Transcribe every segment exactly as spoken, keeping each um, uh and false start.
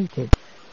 muted.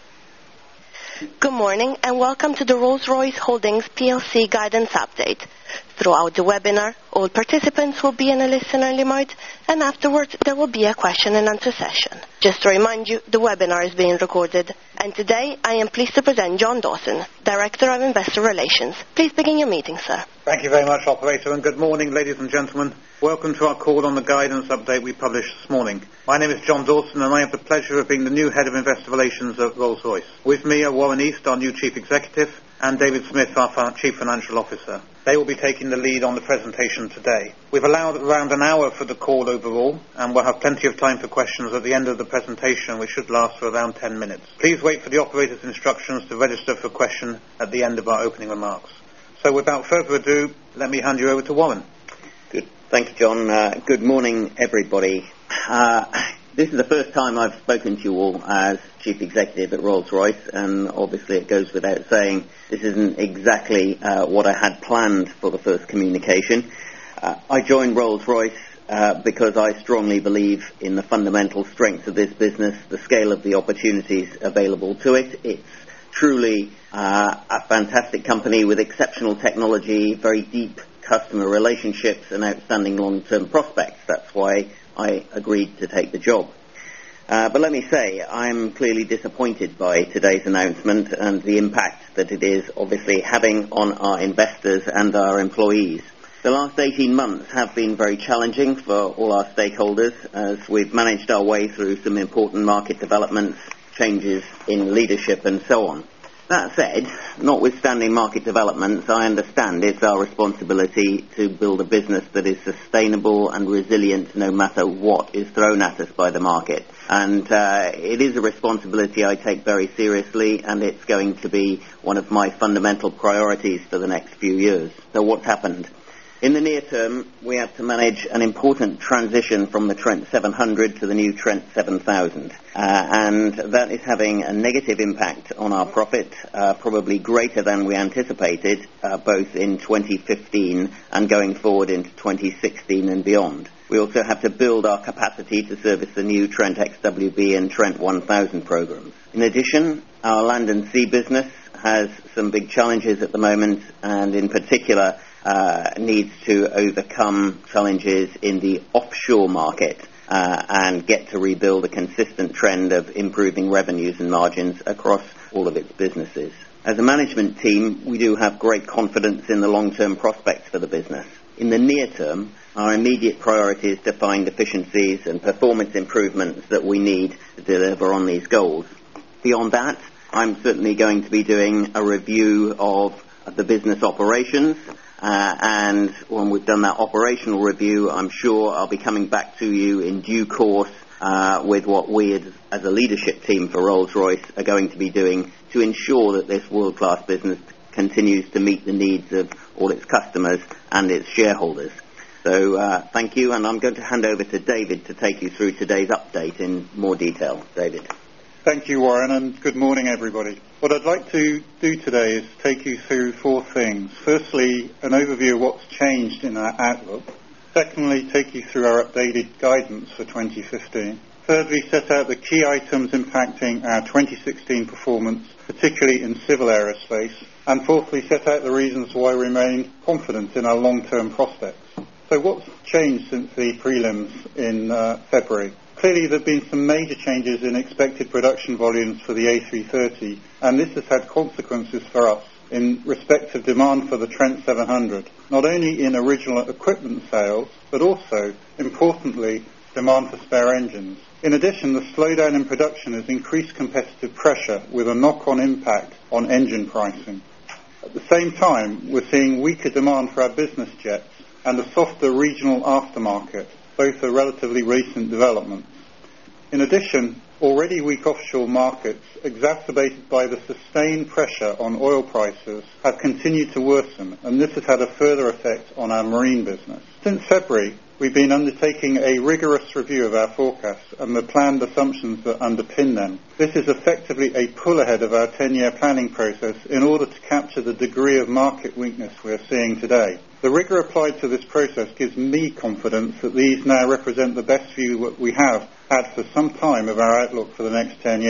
Good morning and welcome to the Rolls-Royce Holdings P L C Guidance Update. Throughout the webinar, all participants will be in a listen-only mode, and afterwards there will be a question and answer session. Just to remind you, the webinar is being recorded, and today I am pleased to present John Dawson, Director of Investor Relations. Please begin your meeting, sir. Thank you very much, Operator, and good morning, ladies and gentlemen. Welcome to our call on the guidance update we published this morning. My name is John Dawson, and I have the pleasure of being the new Head of Investor Relations at Rolls-Royce. With me are Warren East, our new Chief Executive, and David Smith, our Chief Financial Officer. They will be taking the lead on the presentation today. We've allowed around an hour for the call overall, and we'll have plenty of time for questions at the end of the presentation, which should last for around ten minutes. Please wait for the operator's instructions to register for a question at the end of our opening remarks. So without further ado, let me hand you over to Warren. Good. Thank you, John. Uh, good morning, everybody. Uh, this is the first time I've spoken to you all as Chief Executive at Rolls-Royce, and obviously it goes without saying this isn't exactly uh, what I had planned for the first communication. Uh, I joined Rolls-Royce uh, because I strongly believe in the fundamental strengths of this business, the scale of the opportunities available to it. It's truly uh, a fantastic company with exceptional technology, very deep customer relationships and outstanding long-term prospects. That's why I agreed to take the job. Uh, but let me say, I'm clearly disappointed by today's announcement and the impact that it is obviously having on our investors and our employees. The last eighteen months have been very challenging for all our stakeholders as we've managed our way through some important market developments, changes in leadership and so on. That said, notwithstanding market developments, I understand it's our responsibility to build a business that is sustainable and resilient no matter what is thrown at us by the market. And uh, it is a responsibility I take very seriously, and it's going to be one of my fundamental priorities for the next few years. So what's happened? In the near term, we have to manage an important transition from the Trent seven hundred to the new Trent seven thousand, uh, and that is having a negative impact on our profit, uh, probably greater than we anticipated, uh, both in twenty fifteen and going forward into twenty sixteen and beyond. We also have to build our capacity to service the new Trent X W B and Trent one thousand programs. In addition, our land and sea business has some big challenges at the moment, and in particular, Uh, needs to overcome challenges in the offshore market uh, and get to rebuild a consistent trend of improving revenues and margins across all of its businesses. As a management team, we do have great confidence in the long-term prospects for the business. In the near term, our immediate priority is to find efficiencies and performance improvements that we need to deliver on these goals. Beyond that, I'm certainly going to be doing a review of the business operations. Uh, and when we've done that operational review, I'm sure I'll be coming back to you in due course uh, with what we as, as a leadership team for Rolls-Royce are going to be doing to ensure that this world-class business continues to meet the needs of all its customers and its shareholders. So uh, thank you, and I'm going to hand over to David to take you through today's update in more detail. David. Thank you, Warren, and good morning, everybody. What I'd like to do today is take you through four things. Firstly, an overview of what's changed in our outlook. Secondly, take you through our updated guidance for twenty fifteen. Thirdly, set out the key items impacting our twenty sixteen performance, particularly in civil aerospace. And fourthly, set out the reasons why we remain confident in our long-term prospects. So what's changed since the prelims in uh, February? Clearly, there have been some major changes in expected production volumes for the A three thirty, and this has had consequences for us in respect of demand for the Trent seven hundred, not only in original equipment sales, but also, importantly, demand for spare engines. In addition, the slowdown in production has increased competitive pressure with a knock-on impact on engine pricing. At the same time, we're seeing weaker demand for our business jets and a softer regional aftermarket. Both are relatively recent developments. In addition, already weak offshore markets, exacerbated by the sustained pressure on oil prices, have continued to worsen, and this has had a further effect on our marine business. Since February, we've been undertaking a rigorous review of our forecasts and the planned assumptions that underpin them. This is effectively a pull ahead of our ten-year planning process in order to capture the degree of market weakness we're seeing today. The rigour applied to this process gives me confidence that these now represent the best view that we have had for some time of our outlook for the next ten years,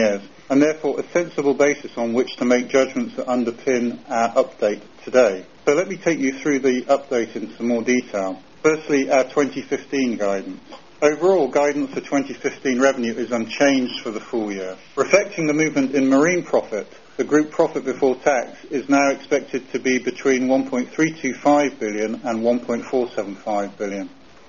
and therefore a sensible basis on which to make judgments that underpin our update today. So let me take you through the update in some more detail. Firstly, our twenty fifteen guidance. Overall, guidance for twenty fifteen revenue is unchanged for the full year. Reflecting the movement in marine profit, the group profit before tax is now expected to be between one point three two five billion and one point four seven five billion.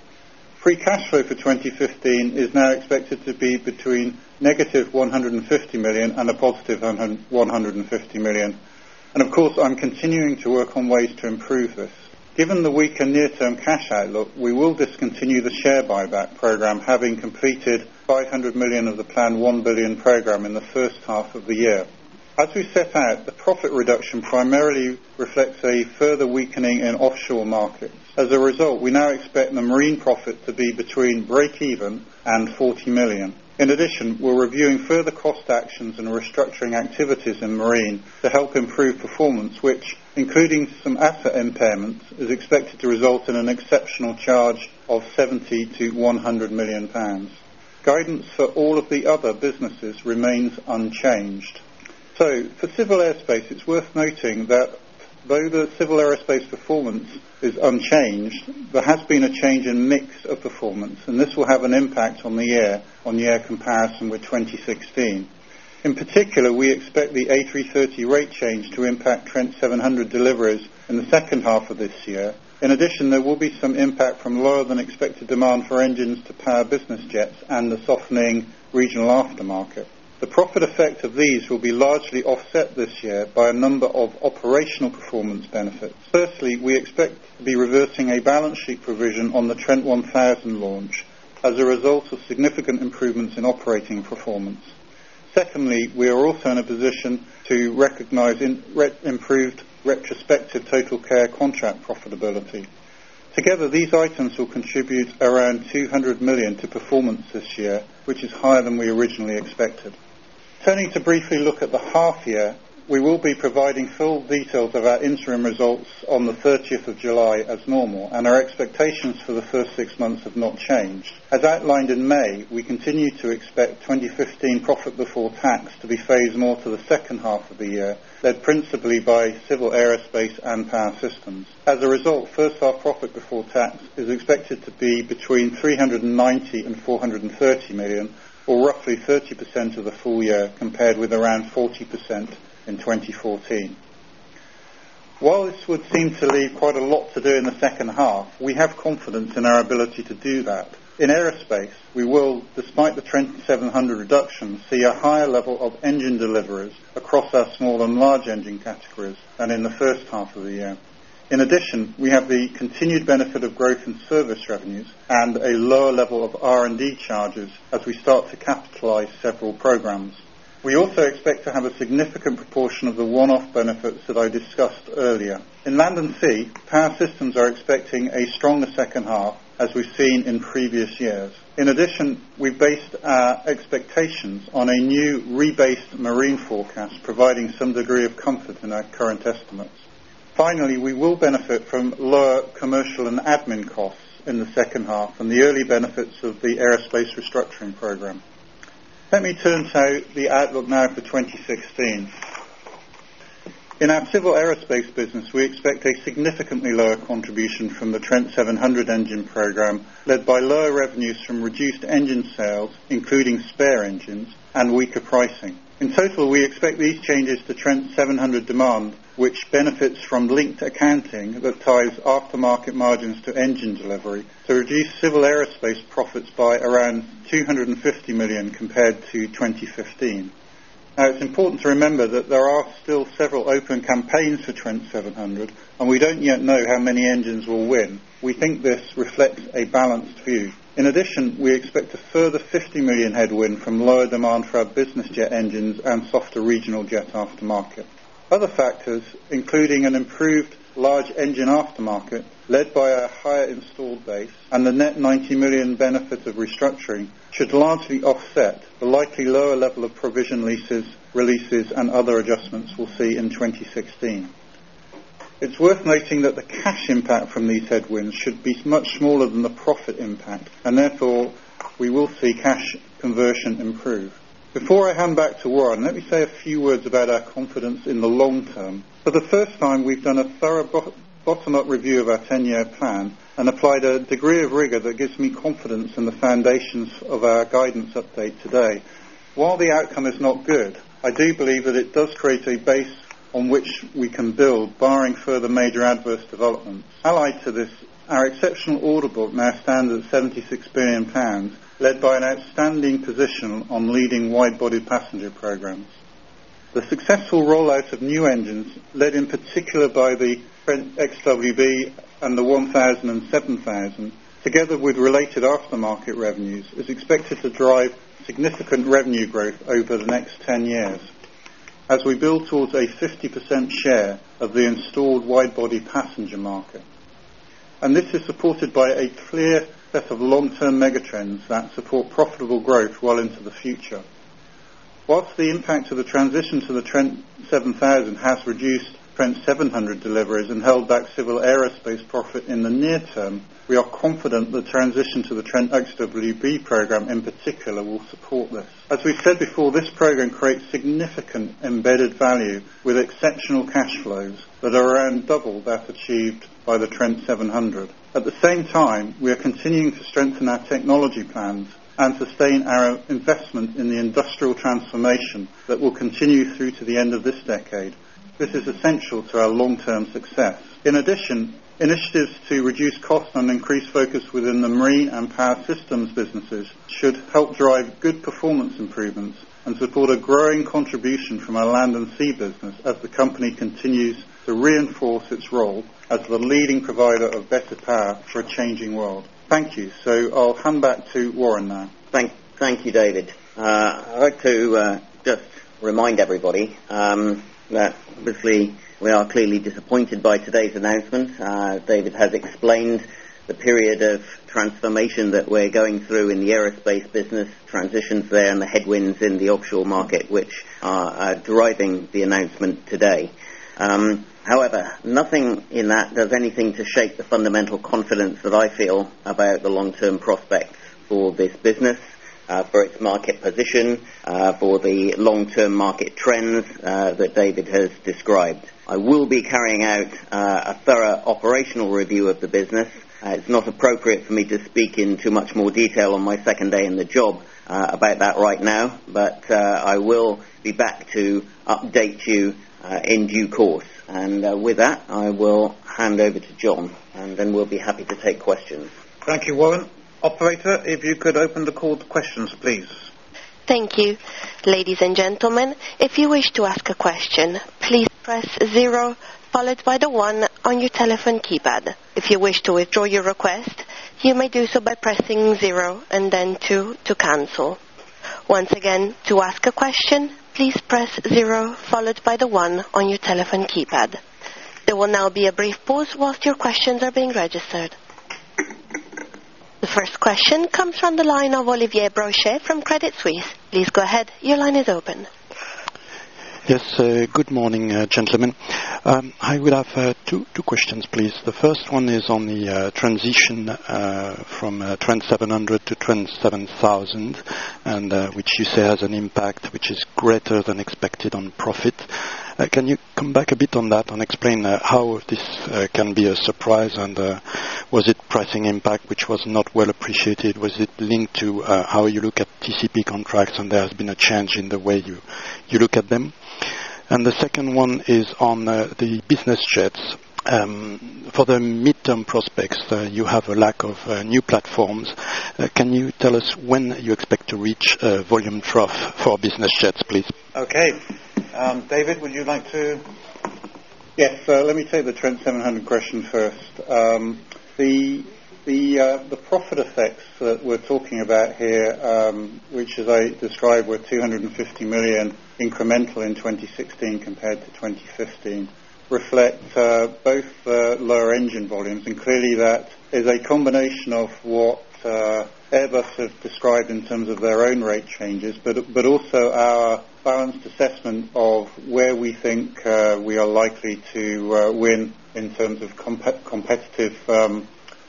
Free cash flow for twenty fifteen is now expected to be between negative one hundred fifty million and a positive one hundred fifty million. And of course, I'm continuing to work on ways to improve this. Given the weaker near-term cash outlook, we will discontinue the share buyback programme, having completed five hundred million of the planned one billion programme in the first half of the year. As we set out, the profit reduction primarily reflects a further weakening in offshore markets. As a result, we now expect the marine profit to be between break-even and forty million. In addition, we're reviewing further cost actions and restructuring activities in marine to help improve performance, which, including some asset impairments, is expected to result in an exceptional charge of seventy to one hundred million pounds. Guidance for all of the other businesses remains unchanged. So, for civil airspace, it's worth noting that though the civil aerospace performance is unchanged, there has been a change in mix of performance, and this will have an impact on the year-on-year comparison with twenty sixteen. In particular, we expect the A three thirty rate change to impact Trent seven hundred deliveries in the second half of this year. In addition, there will be some impact from lower than expected demand for engines to power business jets and the softening regional aftermarket. The profit effect of these will be largely offset this year by a number of operational performance benefits. Firstly, we expect to be reversing a balance sheet provision on the Trent one thousand launch as a result of significant improvements in operating performance. Secondly, we are also in a position to recognise in re- improved retrospective total care contract profitability. Together, these items will contribute around two hundred million to performance this year, which is higher than we originally expected. Turning to briefly look at the half year, we will be providing full details of our interim results on the thirtieth of July as normal, and our expectations for the first six months have not changed. As outlined in May, we continue to expect twenty fifteen profit before tax to be phased more to the second half of the year, led principally by civil aerospace and power systems. As a result, first half profit before tax is expected to be between three hundred ninety and four hundred thirty million, or roughly thirty percent of the full year, compared with around forty percent in twenty fourteen. While this would seem to leave quite a lot to do in the second half, we have confidence in our ability to do that. In aerospace, we will, despite the Trent seven hundred reduction, see a higher level of engine deliveries across our small and large engine categories than in the first half of the year. In addition, we have the continued benefit of growth in service revenues and a lower level of R and D charges as we start to capitalise several programmes. We also expect to have a significant proportion of the one-off benefits that I discussed earlier. In Land and Sea, Power Systems are expecting a stronger second half, as we've seen in previous years. In addition, we've based our expectations on a new rebased marine forecast, providing some degree of comfort in our current estimates. Finally, we will benefit from lower commercial and admin costs in the second half and the early benefits of the aerospace restructuring programme. Let me turn to the outlook now for twenty sixteen. In our civil aerospace business, we expect a significantly lower contribution from the Trent seven hundred engine programme, led by lower revenues from reduced engine sales, including spare engines, and weaker pricing. In total, we expect these changes to Trent seven hundred demand, which benefits from linked accounting that ties aftermarket margins to engine delivery, to reduce civil aerospace profits by around two hundred fifty million compared to twenty fifteen. Now, it's important to remember that there are still several open campaigns for Trent seven hundred, and we don't yet know how many engines will win. We think this reflects a balanced view. In addition, we expect a further fifty million headwind from lower demand for our business jet engines and softer regional jet aftermarket. Other factors, including an improved large engine aftermarket, led by a higher installed base, and the net ninety million benefit of restructuring, should largely offset the likely lower level of provision leases, releases and other adjustments we'll see in twenty sixteen. It's worth noting that the cash impact from these headwinds should be much smaller than the profit impact, and therefore we will see cash conversion improve. Before I hand back to Warren, let me say a few words about our confidence in the long term. For the first time, we've done a thorough bo- bottom-up review of our ten-year plan and applied a degree of rigour that gives me confidence in the foundations of our guidance update today. While the outcome is not good, I do believe that it does create a base on which we can build, barring further major adverse developments. Allied to this, our exceptional order book now stands at seventy-six billion pounds, led by an outstanding position on leading wide-body passenger programs. The successful rollout of new engines, led in particular by the Trent X W B and the one thousand and seven thousand, together with related aftermarket revenues, is expected to drive significant revenue growth over the next ten years, as we build towards a fifty percent share of the installed wide-body passenger market. And this is supported by a clear set of long-term megatrends that support profitable growth well into the future. Whilst the impact of the transition to the Trent seven thousand has reduced Trent seven hundred deliveries and held back civil aerospace profit in the near term, we are confident the transition to the Trent X W B program in particular will support this. As we've said before, this program creates significant embedded value with exceptional cash flows that are around double that achieved by the Trent seven hundred. At the same time, we are continuing to strengthen our technology plans and sustain our investment in the industrial transformation that will continue through to the end of this decade. This is essential to our long-term success. In addition, initiatives to reduce costs and increase focus within the marine and power systems businesses should help drive good performance improvements and support a growing contribution from our land and sea business as the company continues to reinforce its role as the leading provider of better power for a changing world. Thank you. So I'll hand back to Warren now. Thank, thank you, David. Uh, I'd like to uh, just remind everybody um, that obviously we are clearly disappointed by today's announcement. Uh, David has explained the period of transformation that we're going through in the aerospace business, transitions there and the headwinds in the offshore market which are uh, driving the announcement today. Um, however, nothing in that does anything to shake the fundamental confidence that I feel about the long-term prospects for this business, uh, for its market position, uh, for the long-term market trends uh, that David has described. I will be carrying out uh, a thorough operational review of the business. Uh, it's not appropriate for me to speak in too much more detail on my second day in the job uh, about that right now, but uh, I will be back to update you uh, in due course. And uh, with that, I will hand over to John, and then we'll be happy to take questions. Thank you, Warren. Operator, if you could open the call to questions, please. Thank you. Ladies and gentlemen, if you wish to ask a question, please press zero followed by the one on your telephone keypad. If you wish to withdraw your request, you may do so by pressing zero and then two to cancel. Once again, to ask a question, please press zero followed by the one on your telephone keypad. There will now be a brief pause whilst your questions are being registered. The first question comes from the line of Olivier Brochet from Credit Suisse. Please go ahead. Your line is open. Yes, uh, good morning, uh, gentlemen. Um, I would have uh, two, two questions, please. The first one is on the uh, transition uh, from uh, Trent seven hundred to Trent seven thousand, and uh, which you say has an impact which is greater than expected on profit. Uh, can you come back a bit on that and explain uh, how this uh, can be a surprise, and uh, was it pricing impact which was not well appreciated? Was it linked to uh, how you look at T C P contracts and there has been a change in the way you, you look at them? And the second one is on uh, the business jets. Um, for the midterm prospects, uh, you have a lack of uh, new platforms. Uh, can you tell us when you expect to reach uh, volume trough for business jets, please? Okay. Um, David, would you like to? Yes, uh, let me take the Trent seven hundred question first. Um, the the uh, the profit effects that we're talking about here, um, which as I described were two hundred fifty million incremental in twenty sixteen compared to twenty fifteen, reflect uh, both uh, lower engine volumes, and clearly that is a combination of what uh, Airbus have described in terms of their own rate changes, but but also our balanced assessment of where we think uh, we are likely to uh, win in terms of comp- competitive um,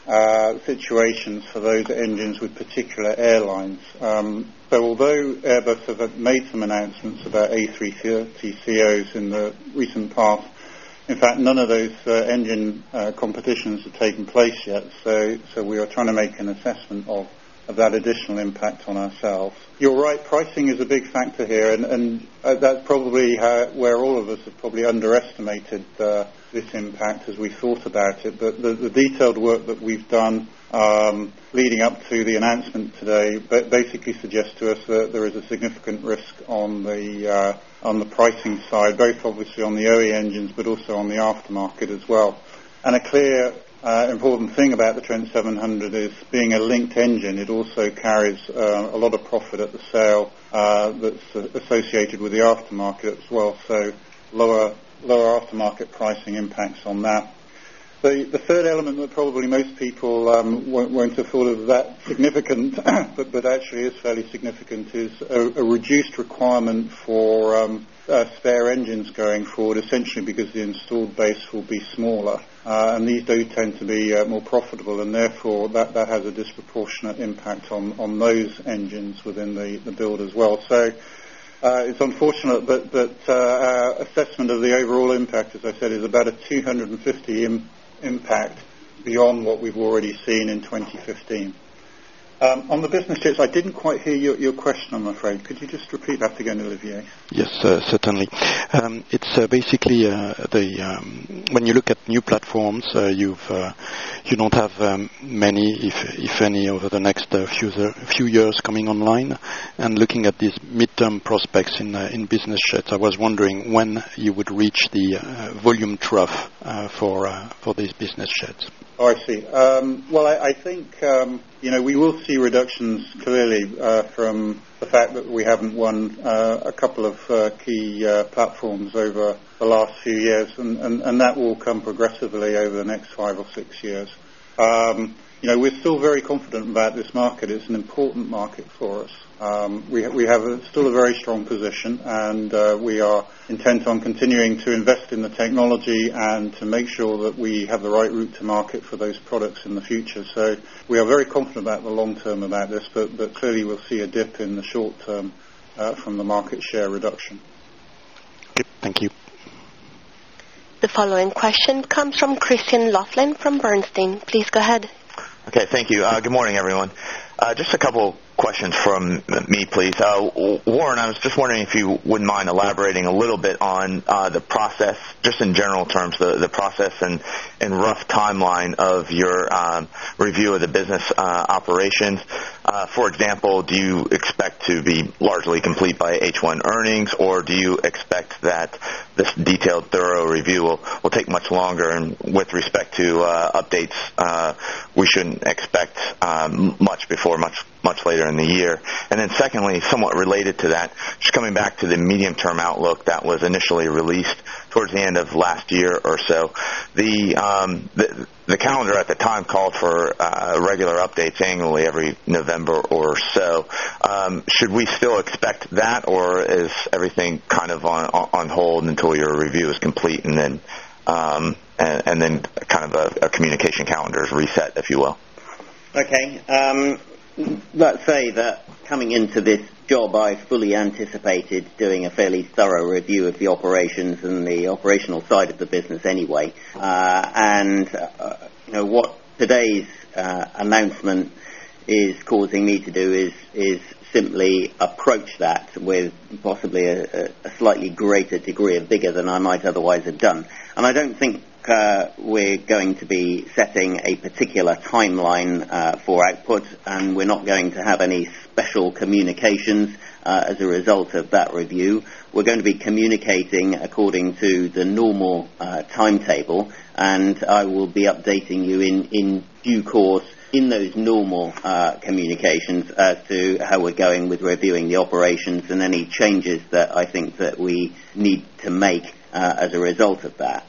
uh, situations for those engines with particular airlines. Um, so although Airbus have made some announcements about A three thirty C Os in the recent past, in fact, none of those uh, engine uh, competitions have taken place yet, so, so we are trying to make an assessment of, of that additional impact on ourselves. You're right, pricing is a big factor here, and, and uh, that's probably how, where all of us have probably underestimated uh, this impact as we thought about it, but the, the detailed work that we've done um, leading up to the announcement today basically suggests to us that there is a significant risk on the uh, on the pricing side, both obviously on the O E engines but also on the aftermarket as well. And a clear uh, important thing about the Trent seven hundred is being a linked engine, it also carries uh, a lot of profit at the sale uh, that's uh, associated with the aftermarket as well, so lower lower aftermarket pricing impacts on that. The, the third element that probably most people um, won't, won't have thought of that significant, but, but actually is fairly significant, is a, a reduced requirement for um, uh, spare engines going forward, essentially because the installed base will be smaller. Uh, and these do tend to be uh, more profitable, and therefore that, that has a disproportionate impact on, on those engines within the, the build as well. So Uh, it's unfortunate, but, but uh, our assessment of the overall impact, as I said, is about a two hundred fifty im- impact beyond what we've already seen in twenty fifteen. Um, on the business jets, I didn't quite hear your, your question, I'm afraid. Could you just repeat that again, Olivier? Yes, uh, certainly. Um, it's uh, basically uh, the um, when you look at new platforms, uh, you've uh, you don't have um, many, if if any, over the next uh, few few years coming online. And looking at these midterm prospects in uh, in business jets, I was wondering when you would reach the uh, volume trough uh, for uh, for these business jets. Oh, I see. Um, well, I, I think, um, you know, we will see reductions clearly uh, from the fact that we haven't won uh, a couple of uh, key uh, platforms over the last few years, and, and, and that will come progressively over the next five or six years. Um, you know, we're still very confident about this market. It's an important market for us. Um, we, ha- we have a, still a very strong position, and uh, we are intent on continuing to invest in the technology and to make sure that we have the right route to market for those products in the future. So we are very confident about the long term about this, but, but clearly we'll see a dip in the short term uh, from the market share reduction. Okay, thank you. The following question comes from Christian Laughlin from Bernstein. Please go ahead. Okay, thank you. Uh, good morning, everyone. Uh, just a couple questions from me, please. Uh, Warren, I was just wondering if you wouldn't mind elaborating a little bit on uh, the process, just in general terms, the, the process and, and rough timeline of your um, review of the business uh, operations. Uh, for example, do you expect to be largely complete by H one earnings, or do you expect that this detailed, thorough review will, will take much longer? And with respect to uh, updates, uh, we shouldn't expect um, much before much much later in the year. And then secondly, somewhat related to that, just coming back to the medium-term outlook that was initially released towards the end of last year or so, the um, the, the calendar at the time called for uh, regular updates annually every November or so. Um, should we still expect that, or is everything kind of on, on hold until your review is complete, and then um, and, and then kind of a, a communication calendar is reset, if you will? Okay. Um, let's say that coming into this job, I fully anticipated doing a fairly thorough review of the operations and the operational side of the business anyway. Uh, and, uh, you know, what today's uh, announcement is causing me to do is, is simply approach that with possibly a, a slightly greater degree of vigor than I might otherwise have done. And I don't think Uh, we're going to be setting a particular timeline uh, for output, and we're not going to have any special communications uh, as a result of that review. We're going to be communicating according to the normal uh, timetable, and I will be updating you in, in due course in those normal uh, communications as to how we're going with reviewing the operations and any changes that I think that we need to make uh, as a result of that.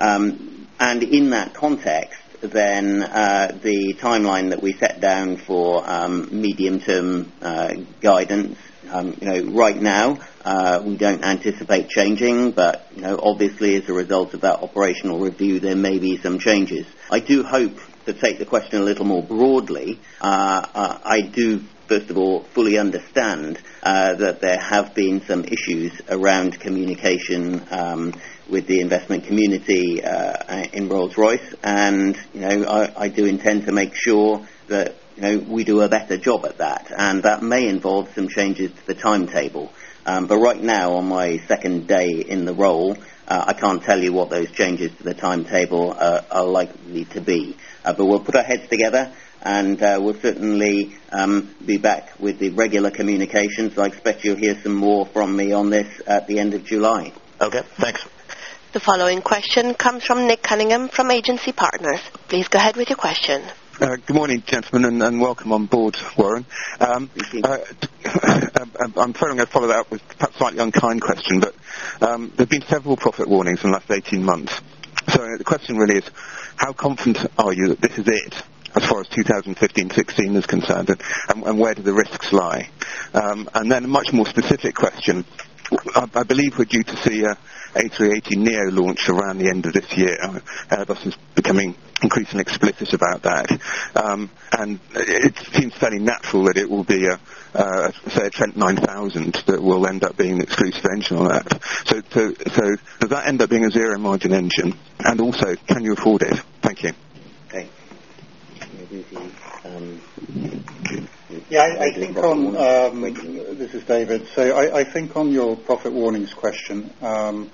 Um, and in that context, then uh, the timeline that we set down for um, medium-term uh, guidance, um, you know, right now uh, we don't anticipate changing, but you know, obviously as a result of that operational review, there may be some changes. I do hope to take the question a little more broadly, uh, uh, I do, first of all, fully understand uh, that there have been some issues around communication um, with the investment community uh, in Rolls-Royce, and you know, I, I do intend to make sure that you know we do a better job at that, and that may involve some changes to the timetable. Um, but right now, on my second day in the role, uh, I can't tell you what those changes to the timetable uh, are likely to be. Uh, but we'll put our heads together, and uh, we'll certainly um, be back with the regular communications. I expect you'll hear some more from me on this at the end of July. Okay, thanks. The following question comes from Nick Cunningham from Agency Partners. Please go ahead with your question. Uh, good morning, gentlemen, and, and welcome on board, Warren. Um, uh, I'm probably going to follow that up with perhaps a slightly unkind question, but um, there have been several profit warnings in the last eighteen months. So uh, the question really is, how confident are you that this is it, as far as two thousand fifteen sixteen is concerned, and, and where do the risks lie? Um, and then a much more specific question. I, I believe we're due to see a A three eighty neo launch around the end of this year. Uh, Airbus is becoming increasingly explicit about that. Um, and it seems fairly natural that it will be, a, uh, say, a Trent nine thousand that will end up being the exclusive engine on that. So, so, so does that end up being a zero-margin engine? And also, can you afford it? Thank you. Okay. Um, Yeah, I, I think on, um, this is David, so I, I think on your profit warnings question, um,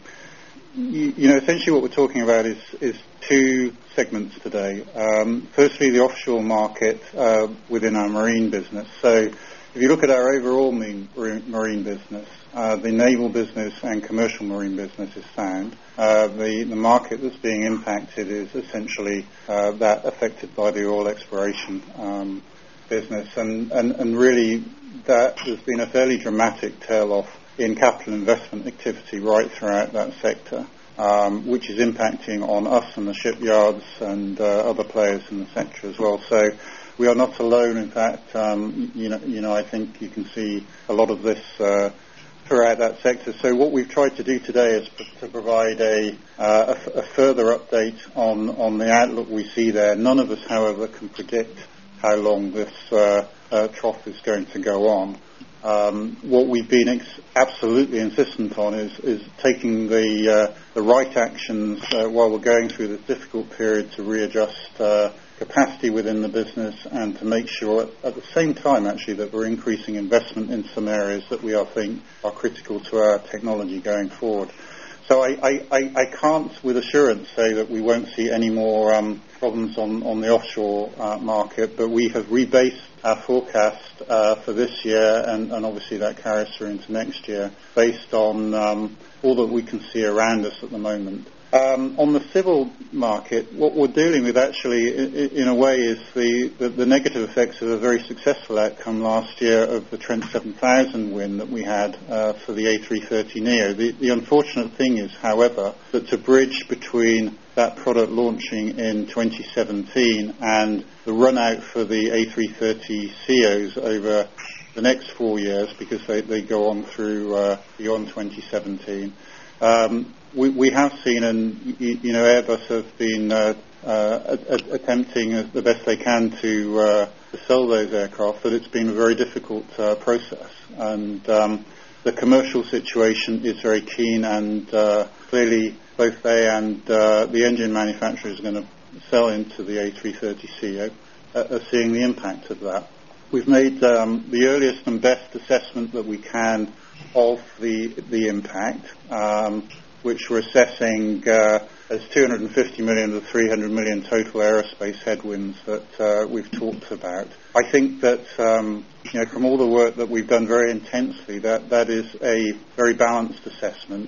you, you know, essentially what we're talking about is, is two segments today. Um, firstly, the offshore market uh, within our marine business. So if you look at our overall marine, marine business, uh, the naval business and commercial marine business is sound. Uh, the, the market that's being impacted is essentially uh, that affected by the oil exploration um business, and, and, and really that there's been a fairly dramatic tail-off in capital investment activity right throughout that sector, um, which is impacting on us and the shipyards and uh, other players in the sector as well. So we are not alone. In fact, um, you know, you know, I think you can see a lot of this uh, throughout that sector. So what we've tried to do today is p- to provide a, uh, a, f- a further update on, on the outlook we see there. None of us, however, can predict how long this uh, uh, trough is going to go on. Um, what we've been ex- absolutely insistent on is, is taking the uh, the right actions uh, while we're going through this difficult period to readjust uh, capacity within the business, and to make sure at, at the same time actually that we're increasing investment in some areas that we are think are critical to our technology going forward. So I, I, I, I can't with assurance say that we won't see any more um, problems on, on the offshore uh, market, but we have rebased our forecast uh, for this year, and, and obviously that carries through into next year, based on um, all that we can see around us at the moment. Um, on the civil market, what we're dealing with actually, in, in a way, is the, the, the negative effects of a very successful outcome last year of the Trent seven thousand win that we had uh, for the A three thirty neo. The, the unfortunate thing is, however, that to bridge between that product launching in twenty seventeen and the run out for the A three thirty C Os over the next four years, because they, they go on through uh, beyond twenty seventeen, um, We, we have seen, and you know, Airbus have been uh, uh, a- attempting as the best they can to, uh, to sell those aircraft, but it's been a very difficult uh, process. And um, the commercial situation is very keen, and uh, clearly both they and uh, the engine manufacturers are going to sell into the A three thirty C O uh, are seeing the impact of that. We've made um, the earliest and best assessment that we can of the the impact, um, which we're assessing uh, as two hundred fifty million to three hundred million total aerospace headwinds that uh, we've talked about. I think that um, you know, from all the work that we've done very intensely, that that is a very balanced assessment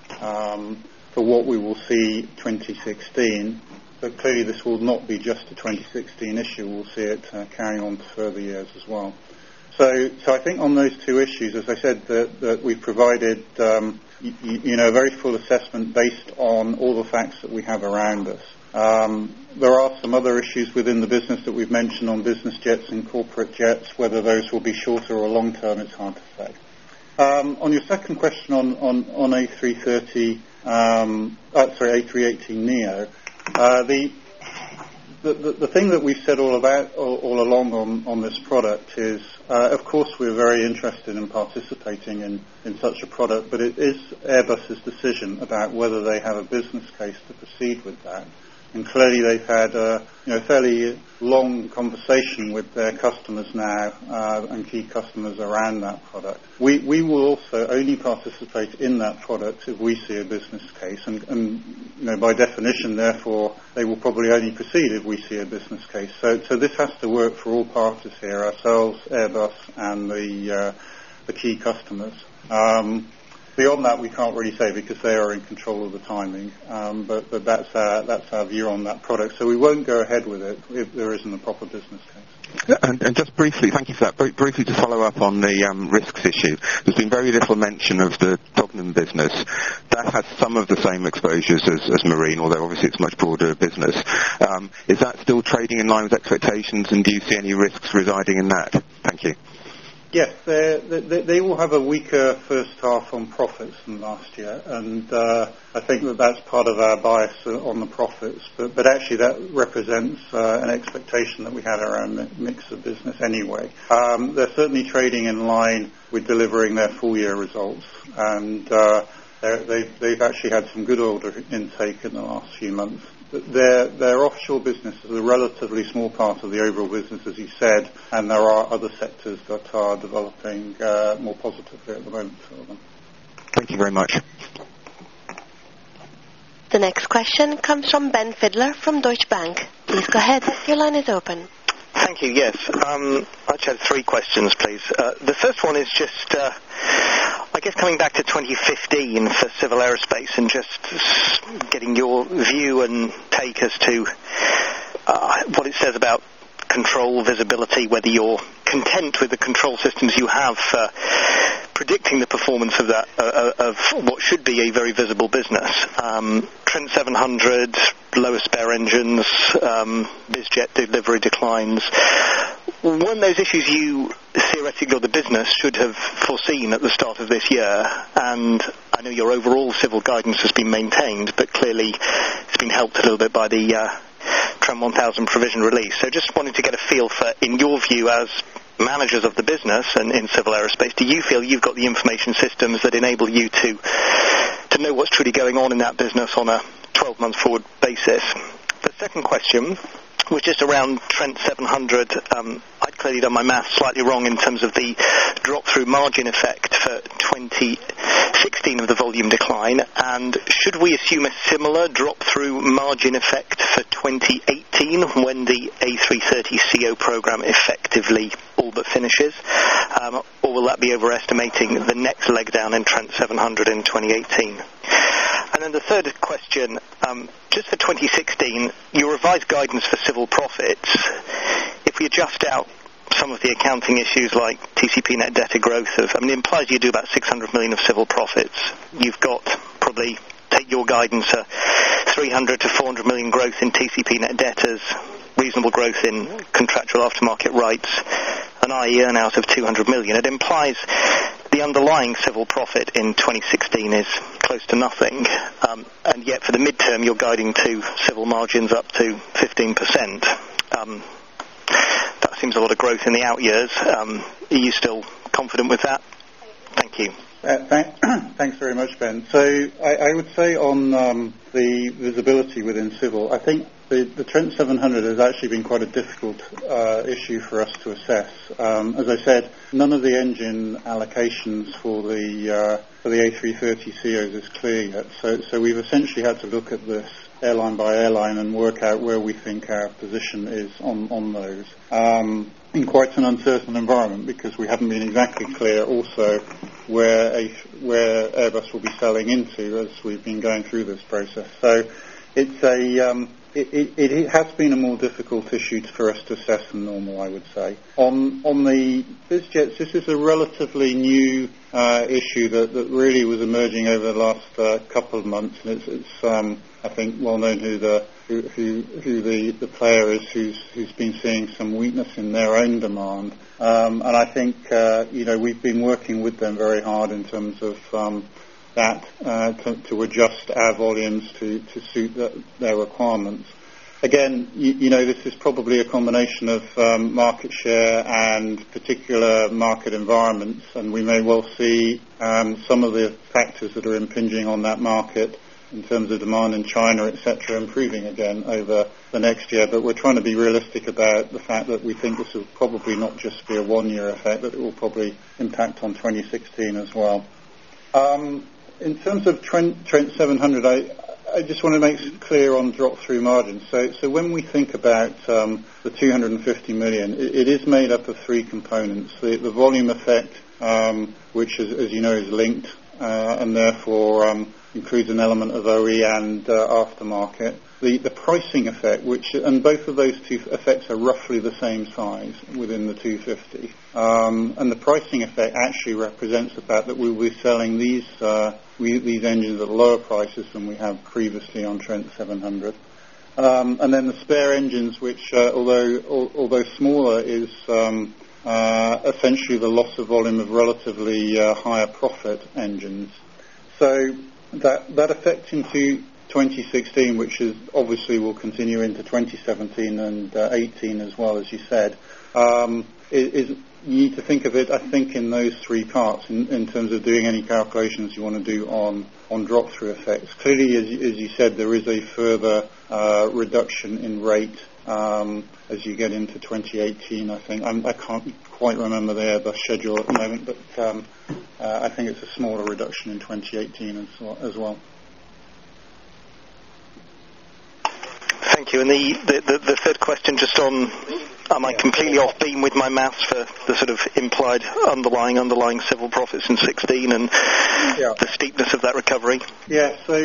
um, for what we will see twenty sixteen. But clearly, this will not be just a twenty sixteen issue. We'll see it uh, carrying on to further years as well. So, so I think on those two issues, as I said, that, that we've provided um, you, you know, a very full assessment based on all the facts that we have around us. Um, there are some other issues within the business that we've mentioned on business jets and corporate jets. Whether those will be shorter or long term, it's hard to say. Um, on your second question on, on, on A three thirty, um, uh, sorry, A three eighteen neo, uh, the the, the, the thing that we've said all about all, all along on, on this product is, uh, of course, we're very interested in participating in, in such a product, but it is Airbus's decision about whether they have a business case to proceed with that. And clearly they've had a you know, fairly long conversation with their customers now uh, and key customers around that product. We, we will also only participate in that product if we see a business case. And, and you know, by definition, therefore, they will probably only proceed if we see a business case. So, so this has to work for all parties here, ourselves, Airbus, and the, uh, the key customers. Um, Beyond that, we can't really say because they are in control of the timing. Um, but but that's, our, that's our view on that product. So we won't go ahead with it if there isn't a proper business case. And, and just briefly, thank you for that, Br- briefly to follow up on the um, risks issue. There's been very little mention of the Tognum business. That has some of the same exposures as, as Marine, although obviously it's much broader business. Um, is that still trading in line with expectations, and do you see any risks residing in that? Thank you. Yes, they, they will have a weaker first half on profits than last year, and uh, I think that that's part of our bias on the profits. But, but actually, that represents uh, an expectation that we had around the mix of business anyway. Um, they're certainly trading in line with delivering their full-year results, and uh, they've, they've actually had some good order intake in the last few months. Their, their offshore business is a relatively small part of the overall business, as you said, and there are other sectors that are developing uh, more positively at the moment for them. Thank you very much. The next question comes from Ben Fidler from Deutsche Bank. Please go ahead. Your line is open. Thank you. Yes. Um, I just had three questions, please. Uh, the first one is just, uh, I guess, coming back to twenty fifteen for civil aerospace and just getting your view and take as to uh, what it says about control visibility, whether you're content with the control systems you have for predicting the performance of that uh, of what should be a very visible business. Um, Trent seven hundred, lower spare engines, um, BizJet delivery declines. One of those issues you theoretically or the business should have foreseen at the start of this year, and I know your overall civil guidance has been maintained, but clearly it's been helped a little bit by the uh, Trent one thousand provision release. So just wanted to get a feel for, in your view as managers of the business and in civil aerospace, do you feel you've got the information systems that enable you to to know what's truly going on in that business on a twelve-month forward basis? The second question was just around Trent seven hundred. Um, I'd clearly done my math slightly wrong in terms of the drop-through margin effect for twenty sixteen of the volume decline, and should we assume a similar drop-through margin effect for twenty eighteen when the A three thirty C O program effectively all but finishes, um, or will that be overestimating the next leg down in Trent seven hundred in twenty eighteen? And then the third question, um, just for twenty sixteen, your revised guidance for civil profits, if we adjust out some of the accounting issues like T C P net debtor growth of, I mean, it implies you do about six hundred million of civil profits. You've got probably, take your guidance, uh, three hundred to four hundred million growth in T C P net debtors, reasonable growth in contractual aftermarket rights, an I E earn out of two hundred million. It implies the underlying civil profit in twenty sixteen is close to nothing, um, and yet for the midterm you're guiding to civil margins up to fifteen percent. Um, that seems a lot of growth in the out years. Um, are you still confident with that? Thank you. Uh, th- thanks very much, Ben. So I, I would say on um, the visibility within civil, I think the, the Trent seven hundred has actually been quite a difficult uh, issue for us to assess. Um, as I said, none of the engine allocations for the uh, for the A three thirty C Os is clear yet. So, so we've essentially had to look at this airline by airline and work out where we think our position is on, on those. Um, in quite an uncertain environment, because we haven't been exactly clear also where a, where Airbus will be selling into as we've been going through this process. So it's a um, it, it, it has been a more difficult issue for us to assess than normal, I would say. On on the BizJets, this is a relatively new uh, issue that, that really was emerging over the last uh, couple of months, and it's, it's um, I think well known who the who who, who the, the player is who's who's been seeing some weakness in their own demand, um, and I think uh, you know we've been working with them very hard in terms of um, that uh, to, to adjust our volumes to to suit the, their requirements. again, you, you know, this is probably a combination of um, market share and particular market environments, and we may well see um, some of the factors that are impinging on that market in terms of demand in China, et cetera, improving again over the next year. But we're trying to be realistic about the fact that we think this will probably not just be a one-year effect, that it will probably impact on twenty sixteen as well. Um, in terms of Trent, Trent seven hundred, I, I just want to make clear on drop-through margins. So, so when we think about um, the two hundred fifty million, it, it is made up of three components. The, the volume effect, um, which, is, as you know, is linked, uh, and therefore um, includes an element of O E and uh, aftermarket. The, the pricing effect, which, and both of those two effects are roughly the same size within the two hundred fifty. Um, and the pricing effect actually represents the fact that we will be selling these uh, we, these engines at lower prices than we have previously on Trent seven hundred. Um, and then the spare engines, which, uh, although al- although smaller, is um, uh, essentially the loss of volume of relatively uh, higher profit engines. So that that effect into twenty sixteen, which is obviously will continue into twenty seventeen and uh, eighteen as well, as you said, um, is, is you need to think of it, I think, in those three parts in, in terms of doing any calculations you want to do on, on drop-through effects. Clearly, as, as you said, there is a further uh, reduction in rate um, as you get into twenty eighteen, I think. I'm, I can't quite remember the Airbus schedule at the moment, but um, uh, I think it's a smaller reduction in twenty eighteen as well. As well. Thank you. And the, the, the, the third question, just on, am I completely off beam with my maths for the sort of implied underlying, underlying civil profits in sixteen and yeah. the steepness of that recovery? Yeah, so,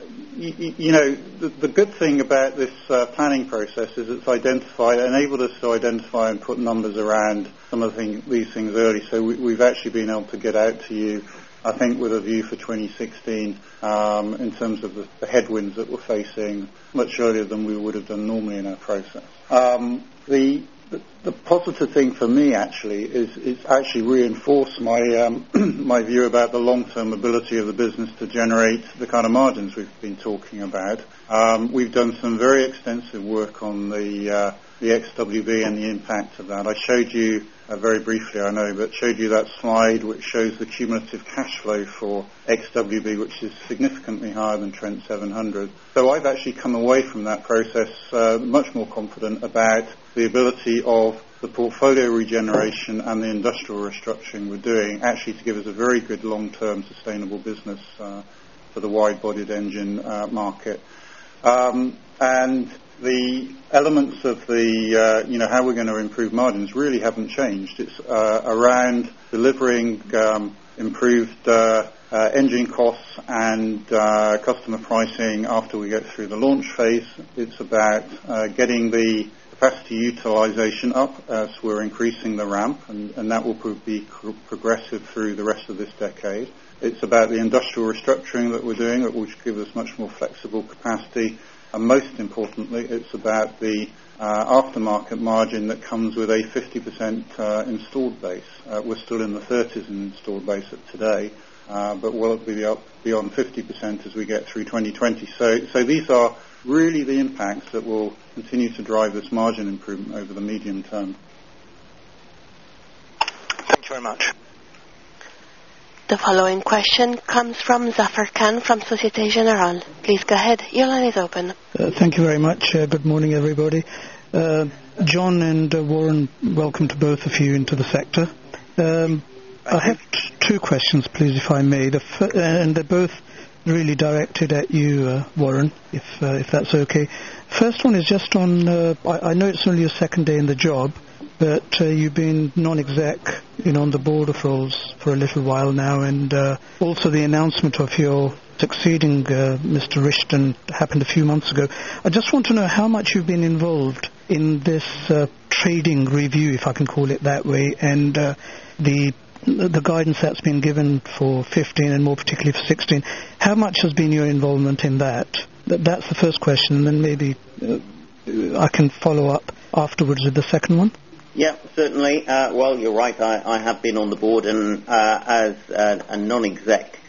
you, you know, the, the good thing about this uh, planning process is it's identified, enabled us to identify and put numbers around some of the thing, these things early. So we, we've actually been able to get out to you, I think, with a view for twenty sixteen um, in terms of the, the headwinds that we're facing much earlier than we would have done normally in our process. Um, the, the the positive thing for me actually is is actually reinforce my um, my view about the long-term ability of the business to generate the kind of margins we've been talking about. Um, we've done some very extensive work on the uh, the X W B and the impact of that. I showed you uh, very briefly, I know, but showed you that slide which shows the cumulative cash flow for X W B, which is significantly higher than Trent seven hundred. So I've actually come away from that process uh, much more confident about the ability of the portfolio regeneration and the industrial restructuring we're doing actually to give us a very good long-term sustainable business uh, for the wide-bodied engine uh, market. Um, and the elements of the, uh, you know, how we're going to improve margins really haven't changed. It's uh, around delivering um, improved uh, uh, engine costs and uh, customer pricing after we get through the launch phase. It's about uh, getting the capacity utilization up as we're increasing the ramp, and, and that will be progressive through the rest of this decade. It's about the industrial restructuring that we're doing, which gives us much more flexible capacity. And most importantly, it's about the uh, aftermarket margin that comes with a fifty percent uh, installed base. Uh, we're still in the thirties in installed base at today, uh, but will it be up beyond fifty percent as we get through twenty twenty? So, so these are really the impacts that will continue to drive this margin improvement over the medium term. Thank you very much. The following question comes from Zafar Khan from Societe Generale. Please go ahead. Your line is open. Uh, thank you very much. Uh, good morning, everybody. Uh, John and uh, Warren, welcome to both of you into the sector. Um, I have t- two questions, please, if I may. The f- uh, and they're both really directed at you, uh, Warren, if uh, if that's okay. First one is just on, uh, I, I know it's only your second day in the job, but uh, you've been non-exec, you know, on the board of Rolls for a little while now, and uh, also the announcement of your succeeding uh, Mister Rishton happened a few months ago. I just want to know how much you've been involved in this uh, trading review, if I can call it that way, and uh, the the guidance that's been given for fifteen and more particularly for sixteen. How much has been your involvement in that? That's the first question, and then maybe uh, I can follow up afterwards with the second one. Yeah, certainly. Uh, well, you're right. I, I have been on the board, and uh, as a, a non-exec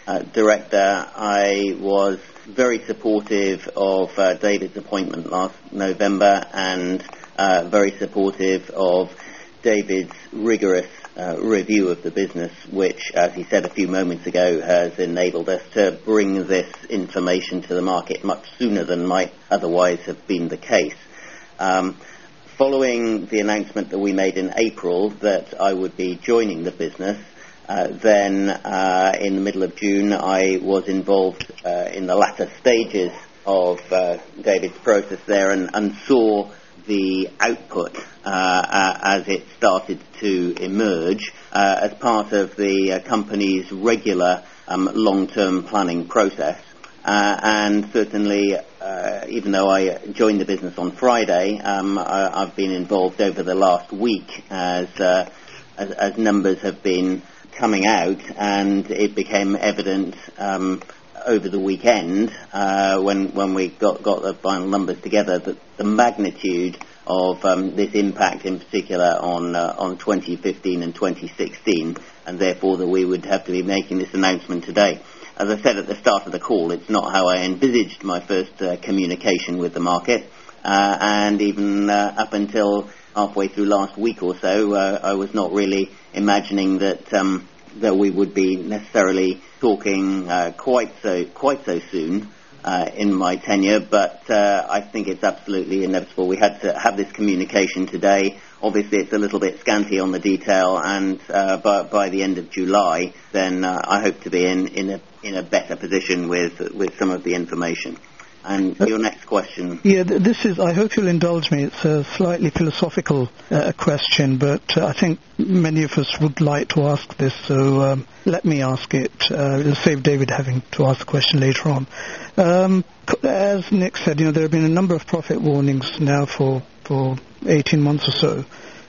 uh, director, I was very supportive of uh, David's appointment last November and uh, very supportive of David's rigorous uh, review of the business, which, as he said a few moments ago, has enabled us to bring this information to the market much sooner than might otherwise have been the case. Um, following the announcement that we made in April that I would be joining the business, uh, then uh, in the middle of June I was involved uh, in the latter stages of uh, David's process there and, and saw the output uh, uh, as it started to emerge uh, as part of the uh, company's regular um, long-term planning process. Uh, and certainly, uh, even though I joined the business on Friday, um, I, I've been involved over the last week as, uh, as, as numbers have been coming out, and it became evident um, over the weekend uh, when when we got, got the final numbers together that the magnitude of um, this impact in particular on uh, on twenty fifteen and twenty sixteen, and therefore that we would have to be making this announcement today. As I said at the start of the call, it's not how I envisaged my first uh, communication with the market, uh, and even uh, up until halfway through last week or so, uh, I was not really imagining that um, that we would be necessarily talking uh, quite so quite so soon uh, in my tenure. But uh, I think it's absolutely inevitable. We had to have this communication today. Obviously, it's a little bit scanty on the detail, and uh, by, by the end of July, then uh, I hope to be in, in a in a better position with with some of the information. And your next question. Yeah, this is, I hope you'll indulge me, it's a slightly philosophical uh, question, but uh, I think many of us would like to ask this, so um, let me ask it. Uh, it'll save David having to ask the question later on. Um, as Nick said, you know, there have been a number of profit warnings now for, for eighteen months or so.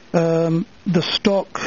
Um, the stock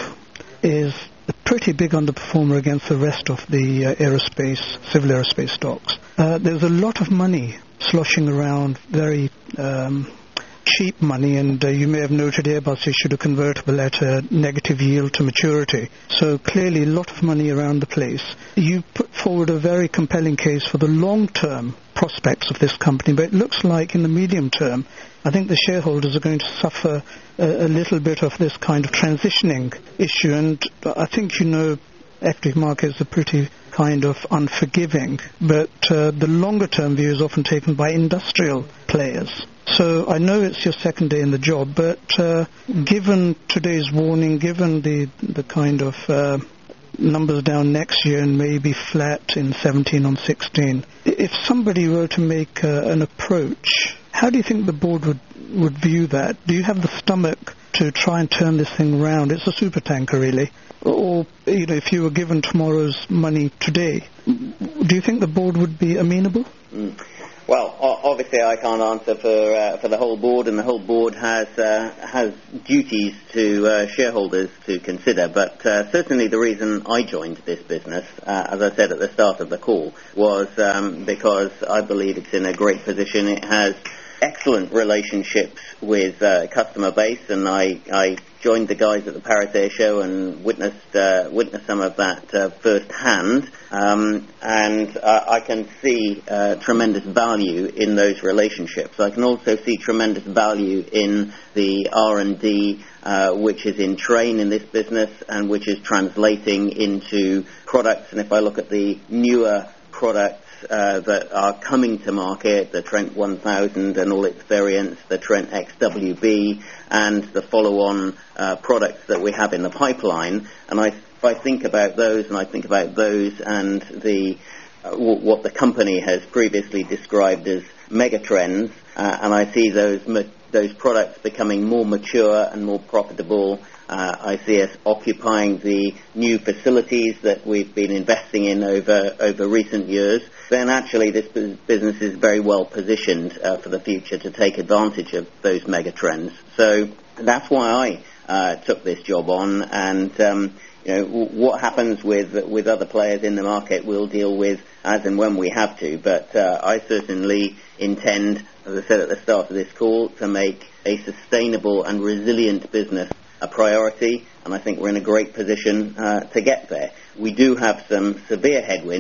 is a pretty big underperformer against the rest of the uh, aerospace, civil aerospace stocks. Uh, there's a lot of money sloshing around, very um, cheap money, and uh, you may have noted Airbus issued a convertible at a negative yield to maturity. So clearly a lot of money around the place. You put forward a very compelling case for the long-term prospects of this company, but it looks like in the medium term, I think the shareholders are going to suffer a, a little bit of this kind of transitioning issue, and I think you know equity markets are pretty kind of unforgiving, but uh, the longer-term view is often taken by industrial players. So I know it's your second day in the job, but uh, given today's warning, given the the kind of uh, numbers down next year and maybe flat in seventeen on sixteen, if somebody were to make uh, an approach, how do you think the board would, would view that? Do you have the stomach to try and turn this thing around? It's a supertanker, really. Or, you know, if you were given tomorrow's money today, do you think the board would be amenable? Mm. Well, obviously I can't answer for uh, for the whole board, and the whole board has uh, has duties to uh, shareholders to consider. But uh, certainly the reason I joined this business, uh, as I said at the start of the call, was um, because I believe it's in a great position. It has excellent relationships with uh, customer base, and I, I joined the guys at the Paris Air Show and witnessed uh, witnessed some of that uh, firsthand. Um, and uh, I can see uh, tremendous value in those relationships. I can also see tremendous value in the R and D uh, which is in train in this business and which is translating into products. And if I look at the newer products Uh, that are coming to market, the Trent one thousand and all its variants, the Trent X W B, and the follow-on uh, products that we have in the pipeline. And I, if I think about those, and I think about those and the uh, w- what the company has previously described as megatrends, uh, and I see those ma- those products becoming more mature and more profitable. Uh, I see us occupying the new facilities that we've been investing in over over recent years. Then actually this business is very well positioned uh, for the future to take advantage of those mega trends. So that's why I uh, took this job on, and um, you know, w- what happens with with other players in the market we'll deal with as and when we have to. But uh, I certainly intend, as I said at the start of this call, to make a sustainable and resilient business a priority, and I think we're in a great position uh, to get there. We do have some severe headwinds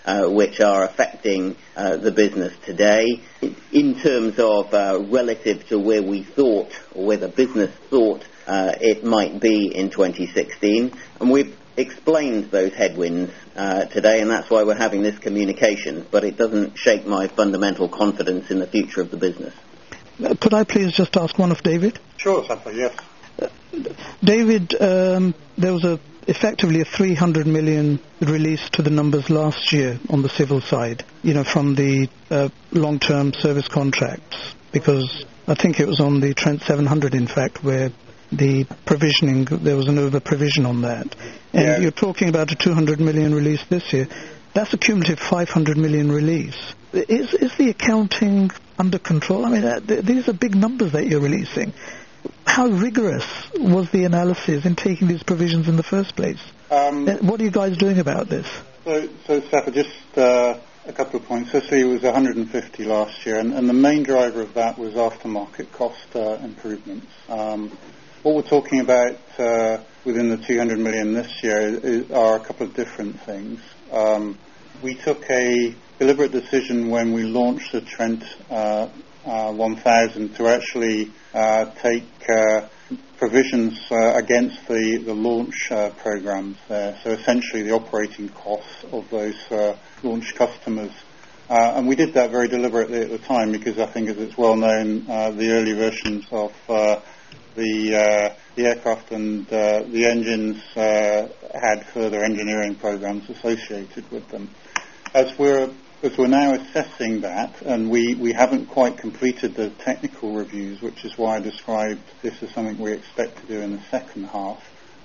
uh, which are affecting uh, the business today in terms of uh, relative to where we thought or where the business thought uh, it might be in twenty sixteen. And we've explained those headwinds uh, today, and that's why we're having this communication. But it doesn't shake my fundamental confidence in the future of the business. Uh, could I please just ask one of David? Sure, Safa, yes. Uh, David, um, there was a effectively a three hundred million release to the numbers last year on the civil side, you know, from the uh, long-term service contracts, because I think it was on the Trent seven hundred, in fact, where the provisioning, there was an over-provision on that. And yeah. You're talking about a two hundred million release this year. That's a cumulative five hundred million release. Is, is the accounting under control? I mean, uh, th- these are big numbers that you're releasing. How rigorous was the analysis in taking these provisions in the first place? Um, what are you guys doing about this? So, so Safa, just uh, a couple of points. Firstly, it was one hundred fifty last year, and, and the main driver of that was aftermarket cost uh, improvements. Um, what we're talking about uh, within the two hundred million this year is, are a couple of different things. Um, we took a deliberate decision when we launched the Trent uh, uh, one thousand to actually uh, take uh, provisions uh, against the, the launch uh, programs there, so essentially the operating costs of those uh, launch customers. Uh, and we did that very deliberately at the time because I think, as it's well known, uh, the early versions of uh, the, uh, the aircraft and uh, the engines uh, had further engineering programs associated with them. As we're As we're now assessing that, and we, we haven't quite completed the technical reviews, which is why I described this as something we expect to do in the second half,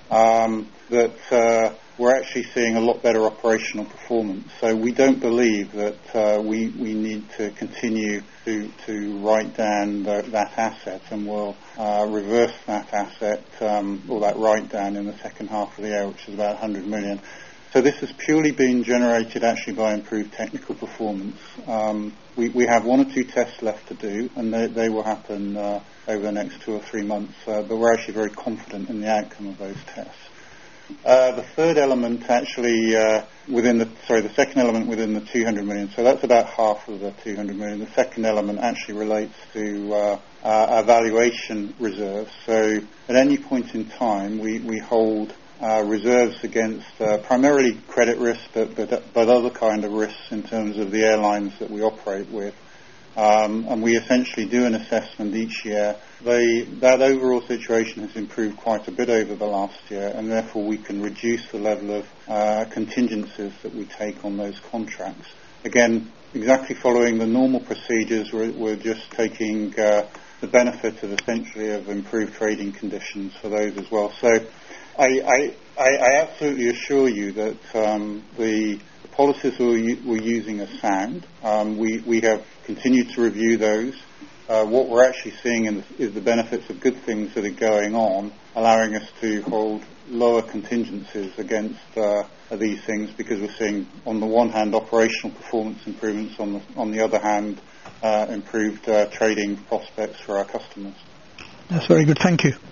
um, that uh, we're actually seeing a lot better operational performance. So we don't believe that uh, we, we need to continue to, to write down the, that asset, and we'll uh, reverse that asset, um, or that write-down in the second half of the year, which is about one hundred million. So this has purely been generated actually by improved technical performance. Um, we, we have one or two tests left to do, and they, they will happen uh, over the next two or three months, uh, but we're actually very confident in the outcome of those tests. Uh, the third element actually uh, within the, sorry, the second element within the two hundred million, so that's about half of the two hundred million. The second element actually relates to uh, uh, our valuation reserves. So at any point in time, we, we hold Uh, reserves against uh, primarily credit risk, but, but but other kind of risks in terms of the airlines that we operate with. Um, and we essentially do an assessment each year. They, that overall situation has improved quite a bit over the last year, and therefore we can reduce the level of uh, contingencies that we take on those contracts. Again, exactly following the normal procedures, we're, we're just taking uh, the benefit of essentially of improved trading conditions for those as well. So I, I, I absolutely assure you that um, the, the policies we're, we're using are sound. Um, we, we have continued to review those. Uh, what we're actually seeing in the, is the benefits of good things that are going on, allowing us to hold lower contingencies against uh, these things, because we're seeing, on the one hand, operational performance improvements, on the, on the other hand, uh, improved uh, trading prospects for our customers. That's very good. Thank you.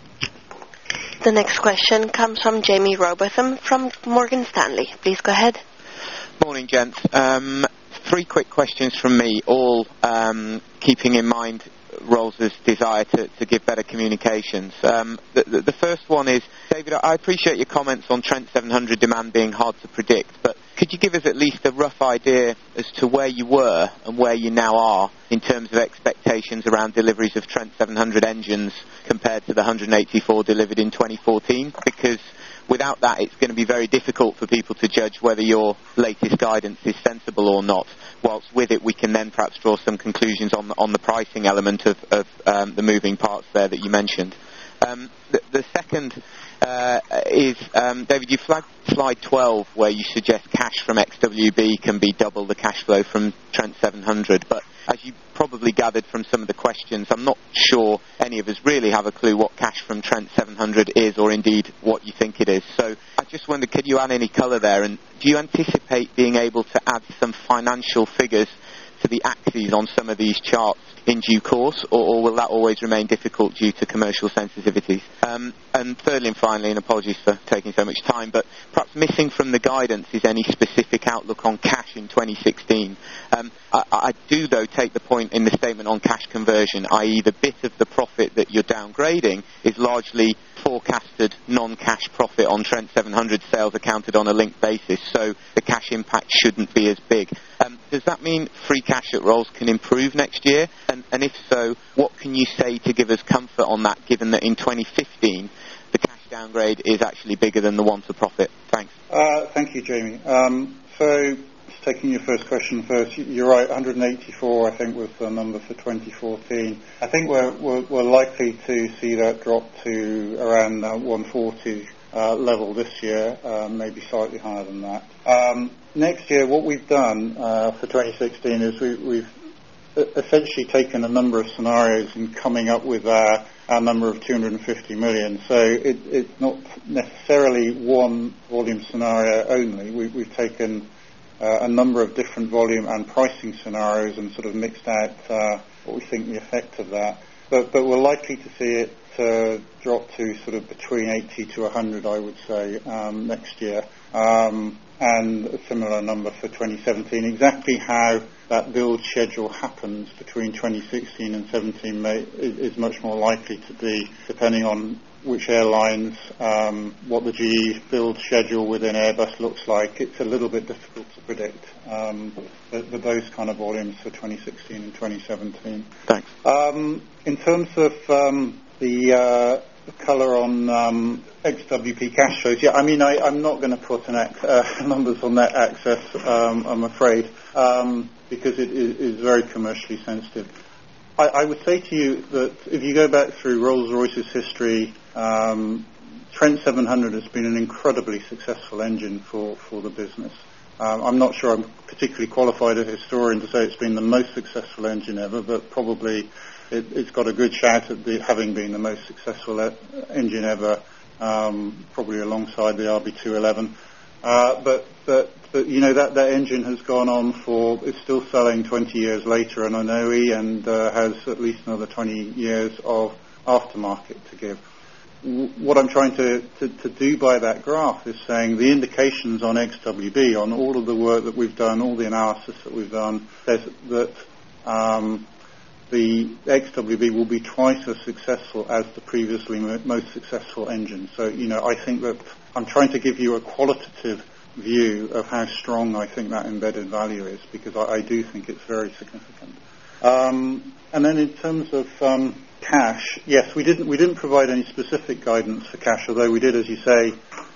The next question comes from Jamie Robotham from Morgan Stanley. Please go ahead. Morning, gents. Um, three quick questions from me, all um, keeping in mind Rolls' desire to, to give better communications. Um, the, the, the first one is, David, I appreciate your comments on Trent seven hundred demand being hard to predict, but could you give us at least a rough idea as to where you were and where you now are in terms of expectations around deliveries of Trent seven hundred engines compared to the one hundred eighty-four delivered in twenty fourteen? Because without that, it's going to be very difficult for people to judge whether your latest guidance is sensible or not. Whilst with it, we can then perhaps draw some conclusions on the, on the pricing element of, of um, the moving parts there that you mentioned. Um, the, the second uh, is, um, David, you flagged slide twelve where you suggest cash from X W B can be double the cash flow from Trent seven hundred, but as you probably gathered from some of the questions, I'm not sure any of us really have a clue what cash from Trent seven hundred is, or indeed what you think it is. So I just wonder, could you add any colour there, and do you anticipate being able to add some financial figures to the axes on some of these charts in due course, or, or will that always remain difficult due to commercial sensitivities? Um, and thirdly and finally, and apologies for taking so much time, but perhaps missing from the guidance is any specific outlook on cash in twenty sixteen. Um, I, I do, though, take the point in the statement on cash conversion, that is the bit of the profit that you're downgrading is largely forecasted non-cash profit on Trent seven hundred sales accounted on a linked basis, so the cash impact shouldn't be as big. Um, does that mean free cash at Rolls can improve next year? And, and if so, what can you say to give us comfort on that, given that in twenty fifteen the cash downgrade is actually bigger than the one to profit? Thanks. Uh, thank you, Jamie. Um, so, just taking your first question first, you're right, one hundred eighty-four I think was the number for twenty fourteen. I think we're, we're, we're likely to see that drop to around uh, one forty uh, level this year, uh, maybe slightly higher than that. Um, next year, what we've done uh, for twenty sixteen is we, we've essentially taken a number of scenarios and coming up with our, our number of two hundred fifty million. So it, it's not necessarily one volume scenario only. We, we've taken uh, a number of different volume and pricing scenarios and sort of mixed out uh, what we think the effect of that. But, but we're likely to see it uh, drop to sort of between eighty to one hundred, I would say, um, next year. Um, and a similar number for twenty seventeen. Exactly how that build schedule happens between twenty sixteen and seventeen may, is, is much more likely to be depending on which airlines, um, what the G E build schedule within Airbus looks like. It's a little bit difficult to predict, um, but, but those kind of volumes for twenty sixteen and twenty seventeen. Thanks. Um, in terms of um, the uh, colour on um, X W P cash flows, yeah, I mean, I, I'm not going to put an ac- uh, numbers on net access, um, I'm afraid, um, because it is, is very commercially sensitive. I, I would say to you that if you go back through Rolls-Royce's history, um, Trent seven hundred has been an incredibly successful engine for, for the business. Um, I'm not sure I'm particularly qualified as a historian to say it's been the most successful engine ever, but probably it, it's got a good shout at the, having been the most successful e- engine ever, um, probably alongside the R B two eleven. Uh, but, but, but, you know, that, that engine has gone on for, it's still selling twenty years later on an O E and uh, has at least another twenty years of aftermarket to give. What I'm trying to, to, to do by that graph is saying the indications on X W B, on all of the work that we've done, all the analysis that we've done, says that um, the X W B will be twice as successful as the previously most successful engine. So, you know, I think that I'm trying to give you a qualitative view of how strong I think that embedded value is, because I, I do think it's very significant. Um, and then in terms of um, cash, yes, we didn't we didn't provide any specific guidance for cash, although we did, as you say,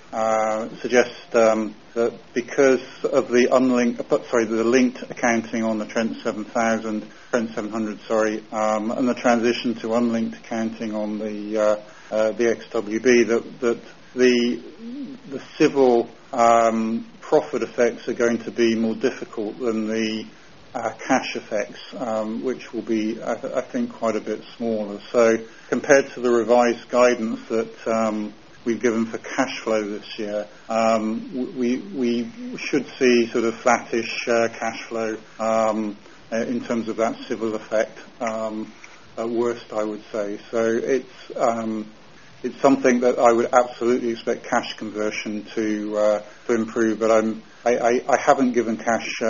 uh, suggest um, that because of the unlinked, sorry, the linked accounting on the Trent seven thousand, Trent seven hundred, sorry, um, and the transition to unlinked accounting on the uh, uh, the X W B, that that the the civil um, profit effects are going to be more difficult than the Uh, cash effects, um, which will be, I, th- I think, quite a bit smaller. So compared to the revised guidance that um, we've given for cash flow this year, um, we, we should see sort of flattish uh, cash flow um, in terms of that civil effect, um, at worst, I would say. So it's um, it's something that I would absolutely expect cash conversion to uh, to improve, but I'm I, I, I haven't given cash uh,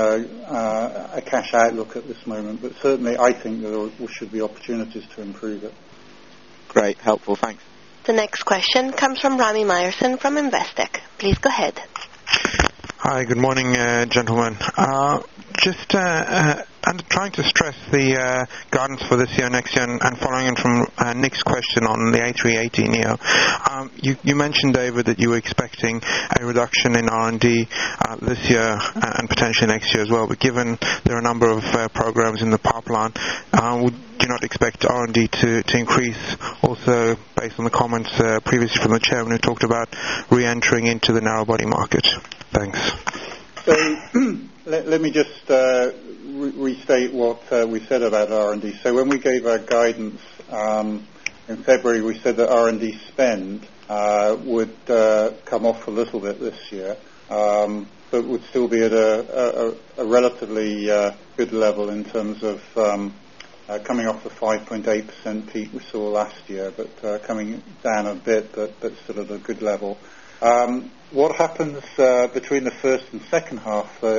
uh, a cash outlook at this moment, but certainly I think there, there should be opportunities to improve it. Great, helpful, thanks. The next question comes from Rami Meyerson from Investec. Please go ahead. Hi, good morning, uh, gentlemen. Uh, just uh, uh, I'm trying to stress the uh, guidance for this year, next year, and, and following in from uh, Nick's question on the A three eighty neo. Um, you, you mentioned, David, that you were expecting a reduction in R and D uh, this year and potentially next year as well. But given there are a number of uh, programs in the pipeline, uh, would you not expect R and D to, to increase? Also, based on the comments uh, previously from the chairman who talked about re-entering into the narrow-body market. Thanks. So let, let me just uh, re- restate what uh, we said about R and D. So when we gave our guidance um, in February, we said that R and D spend uh, would uh, come off a little bit this year, um, but would still be at a, a, a relatively uh, good level in terms of um, uh, coming off the five point eight percent peak we saw last year, but uh, coming down a bit, but, but still at a good level. Um, what happens uh, between the first and second half uh,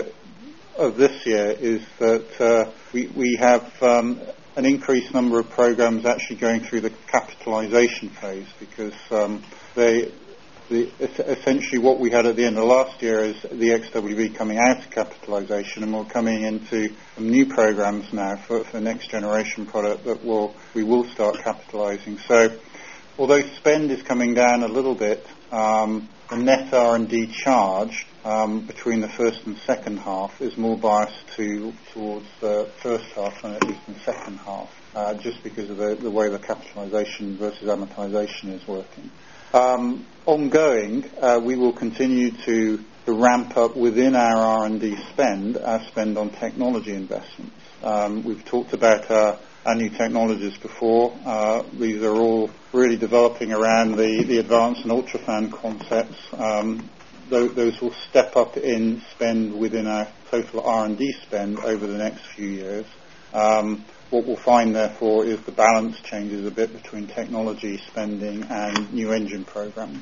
of this year is that uh, we, we have um, an increased number of programs actually going through the capitalization phase, because um, they The, essentially what we had at the end of last year is the X W B coming out of capitalization, and we're coming into some new programs now for, for next generation product that will we will start capitalizing. So although spend is coming down a little bit, um, the net R and D charge um, between the first and second half is more biased to towards the first half than at least the second half, uh, just because of the, the way the capitalization versus amortization is working. Um, ongoing, uh, we will continue to, to ramp up within our R and D spend, our spend on technology investments. Um, we've talked about our, our new technologies before. Uh, these are all really developing around the, the advanced and ultrafan concepts. Um, those, those will step up in spend within our total R and D spend over the next few years. Um, What we'll find, therefore, is the balance changes a bit between technology spending and new engine programs.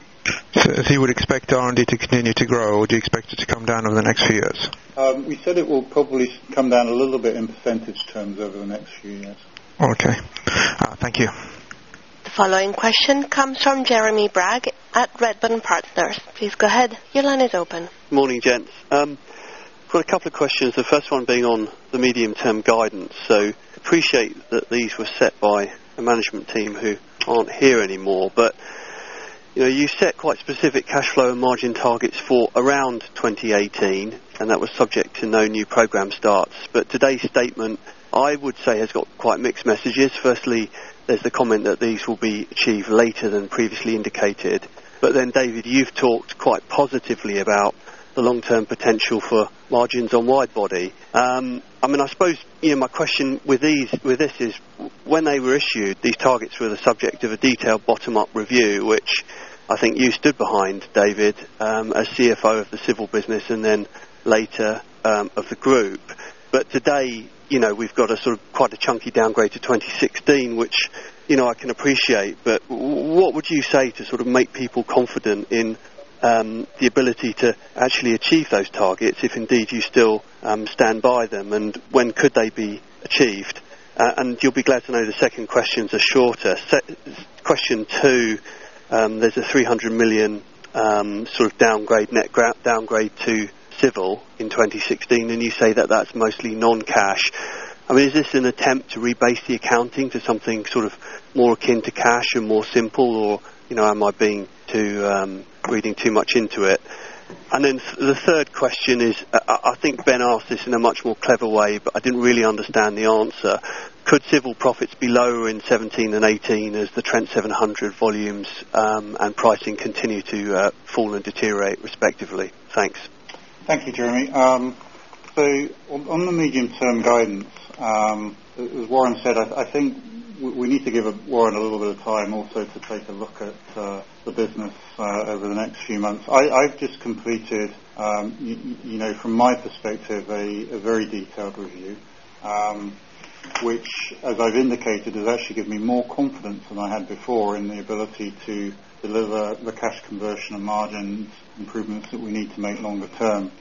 So, so you would expect R and D to continue to grow, or do you expect it to come down over the next few years? Um, we said it will probably come down a little bit in percentage terms over the next few years. Okay. Uh, thank you. The following question comes from Jeremy Bragg at Redburn Partners. Please go ahead. Your line is open. Morning, gents. Um, I've got a couple of questions, the first one being on the medium-term guidance. So appreciate that these were set by a management team who aren't here anymore, but you know, you set quite specific cash flow and margin targets for around twenty eighteen, and that was subject to no new program starts. But today's statement, I would say, has got quite mixed messages. Firstly, there's the comment that these will be achieved later than previously indicated. But then, David, you've talked quite positively about the long-term potential for margins on wide-body. Um, I mean, I suppose, you know, my question with these, with this is, when they were issued, these targets were the subject of a detailed bottom-up review, which I think you stood behind, David, um, as C F O of the civil business and then later um, of the group. But today, you know, we've got a sort of quite a chunky downgrade to twenty sixteen, which, you know, I can appreciate. But what would you say to sort of make people confident in Um, the ability to actually achieve those targets, if indeed you still um, stand by them, and when could they be achieved? Uh, and you'll be glad to know the second questions are shorter. Se- question two, um, there's a three hundred million um, sort of downgrade, net gra- downgrade to civil in twenty sixteen, and you say that that's mostly non-cash. I mean, is this an attempt to rebase the accounting to something sort of more akin to cash and more simple, or, you know, am I being too um, reading too much into it? And then th- the third question is, uh, I think Ben asked this in a much more clever way, but I didn't really understand the answer. Could civil profits be lower in seventeen and eighteen as the Trent seven hundred volumes um, and pricing continue to uh, fall and deteriorate respectively? Thanks. Thank you, Jeremy. Um, so on, on the medium-term guidance, um, as Warren said, I, I think we need to give Warren a little bit of time also to take a look at uh, the business uh, over the next few months. I, I've just completed, um, you, you know, from my perspective, a, a very detailed review, um, which, as I've indicated, has actually given me more confidence than I had before in the ability to deliver the cash conversion and margins improvements that we need to make longer term.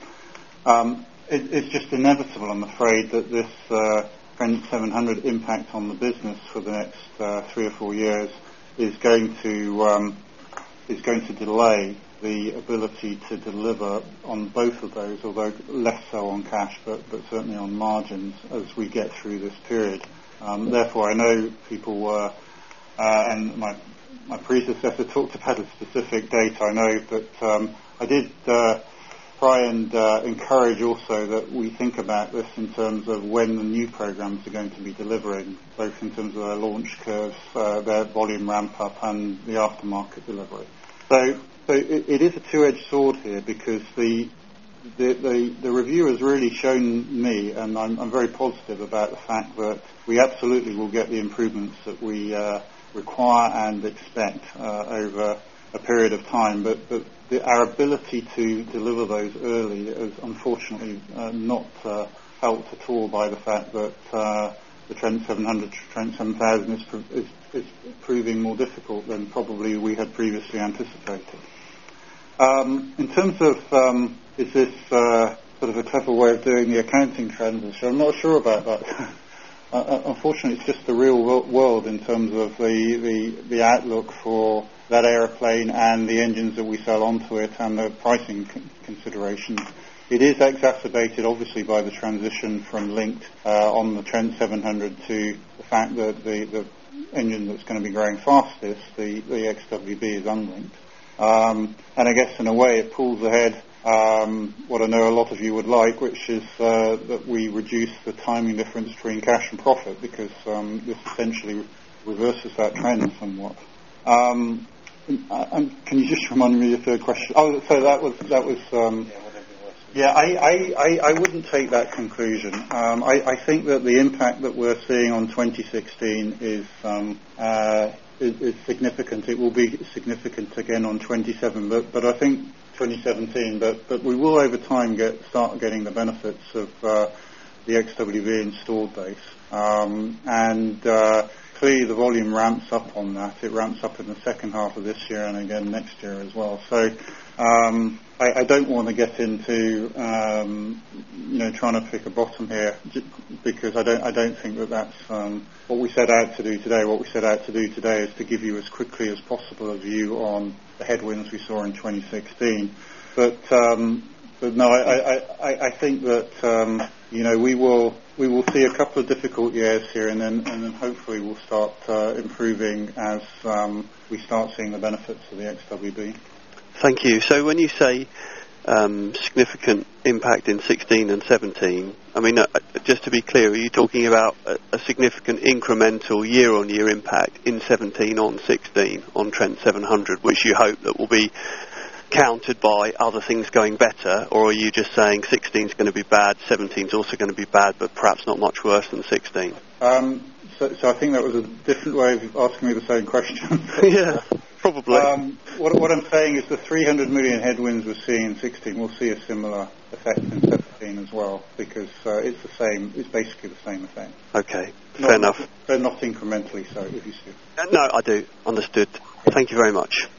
Um, it, it's just inevitable, I'm afraid, that this uh, Trent seven hundred impact on the business for the next uh, three or four years is going to um, is going to delay the ability to deliver on both of those, although less so on cash, but, but certainly on margins as we get through this period. Um, therefore, I know people were, uh, and my my predecessor talked about a specific date, I know, but um, I did uh, try and uh, encourage also that we think about this in terms of when the new programs are going to be delivering, both in terms of their launch curves, uh, their volume ramp up, and the aftermarket delivery. So, so it, it is a two-edged sword here, because the the, the the review has really shown me, and I'm, I'm very positive about the fact that we absolutely will get the improvements that we uh, require and expect uh, over a period of time, but, but the, our ability to deliver those early is unfortunately uh, not uh, helped at all by the fact that uh, the Trent seven hundred, Trent seven thousand is, pro- is, is proving more difficult than probably we had previously anticipated. Um, in terms of um, is this uh, sort of a clever way of doing the accounting transition, I'm not sure about that. uh, unfortunately, it's just the real world in terms of the, the, the outlook for that aeroplane and the engines that we sell onto it and the pricing c- considerations. It is exacerbated, obviously, by the transition from linked uh, on the Trent seven hundred to the fact that the, the engine that's going to be growing fastest, the, the X W B, is unlinked. Um, and I guess in a way it pulls ahead um, what I know a lot of you would like, which is uh, that we reduce the timing difference between cash and profit, because um, this essentially reverses that trend somewhat. Um, and can you just remind me of the third question? Oh, so that was that was. Um, Yeah, I, I, I, I wouldn't take that conclusion. Um, I, I think that the impact that we're seeing on twenty sixteen is, um, uh, is, is significant. It will be significant again on twenty-seven, but, but I think twenty seventeen. But, but we will over time get start getting the benefits of uh, the X W B installed base, um, and uh, clearly the volume ramps up on that. It ramps up in the second half of this year and again next year as well. So. Um, I, I don't want to get into, um, you know, trying to pick a bottom here, because I don't, I don't think that that's um, what we set out to do today. What we set out to do today is to give you as quickly as possible a view on the headwinds we saw in twenty sixteen. But, um, but no, I, I, I, I think that um, you know we will we will see a couple of difficult years here, and then and then hopefully we'll start uh, improving as um, we start seeing the benefits of the X W B. Thank you. So when you say um, significant impact in sixteen and seventeen, I mean, uh, just to be clear, are you talking about a, a significant incremental year-on-year impact in seventeen on sixteen on Trent seven hundred, which you hope that will be countered by other things going better, or are you just saying sixteen is going to be bad, seventeen is also going to be bad, but perhaps not much worse than sixteen? Um, so, so I think that was a different way of asking me the same question. Yeah. Probably. Um, what, what I'm saying is the three hundred million headwinds we're seeing in sixteen, we'll see a similar effect in seventeen as well, because uh, it's the same, it's basically the same effect. Okay, not, fair enough. But not incrementally so, if you see. Uh, no, I do. Understood. Thank you very much.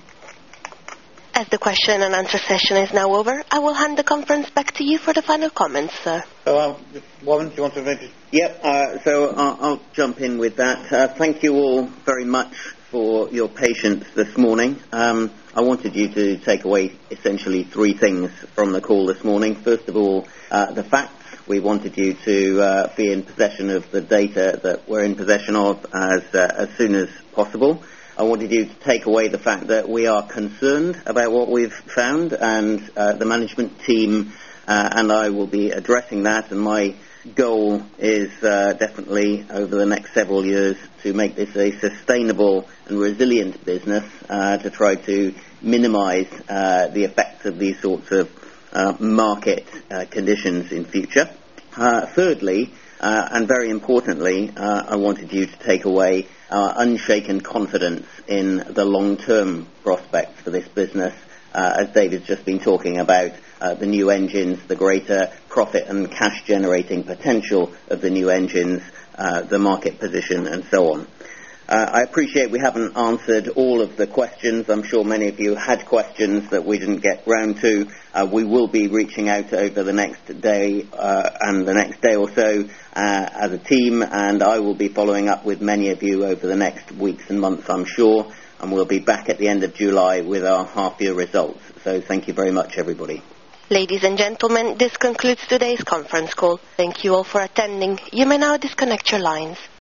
As the question and answer session is now over, I will hand the conference back to you for the final comments, sir. So, uh, Warren, do you want to make it? Yep, uh, so I'll, I'll jump in with that. Uh, thank you all very much for your patience this morning. Um, I wanted you to take away essentially three things from the call this morning. First of all, uh, the facts. We wanted you to uh, be in possession of the data that we're in possession of as uh, as soon as possible. I wanted you to take away the fact that we are concerned about what we've found, and uh, the management team uh, and I will be addressing that, and my goal is uh, definitely over the next several years to make this a sustainable and resilient business, uh, to try to minimize uh, the effects of these sorts of uh, market uh, conditions in future. Uh, thirdly, uh, and very importantly, uh, I wanted you to take away our unshaken confidence in the long-term prospects for this business, uh, as David's just been talking about, uh, the new engines, the greater profit and cash-generating potential of the new engines, uh, the market position, and so on. Uh, I appreciate we haven't answered all of the questions. I'm sure many of you had questions that we didn't get round to. Uh, we will be reaching out over the next day uh, and the next day or so uh, as a team, and I will be following up with many of you over the next weeks and months, I'm sure, and we'll be back at the end of July with our half-year results. So thank you very much, everybody. Ladies and gentlemen, this concludes today's conference call. Thank you all for attending. You may now disconnect your lines.